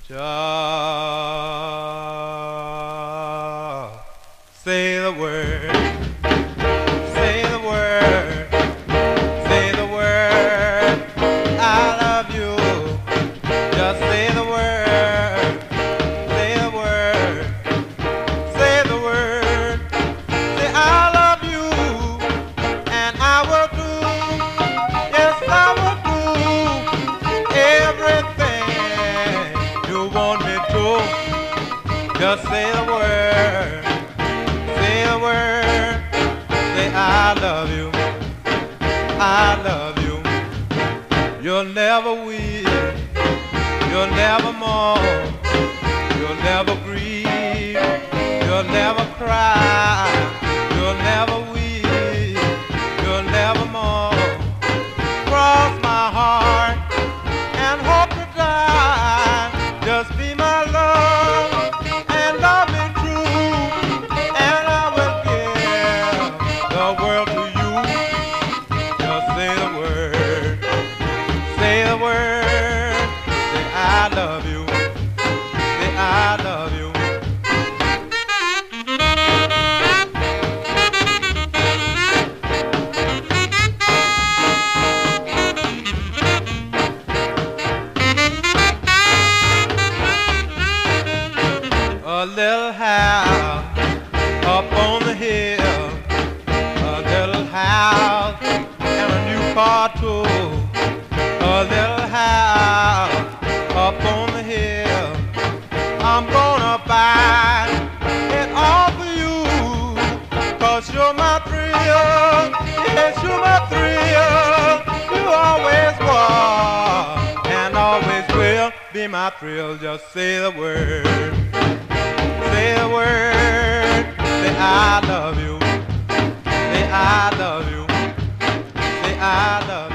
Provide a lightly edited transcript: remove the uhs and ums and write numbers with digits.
Just say the word, say the word, say the word, I love you. Just say the word, say the word, say the word, say I love you, and I will do, yes I will do everything you want me to. Just say the word, say the word, say I love you, I love you. You'll never weep, you'll never mourn, you'll never grieve, you'll never cry, you'll never weep, you'll never mourn. Cross my heart and hope to die. Just be my love and love me true, and I will give the world to you. Just say the word, say the word, say I love you, say I love you. A little house up on the hill, a little house and a new car too. A little house up on the hill, I'm gonna buy it all for you, 'cause you're my thrill, yes you're my thrill. You always was and always will be my thrill. Just say the word, say the word, say I love you, say I love you, say I love you.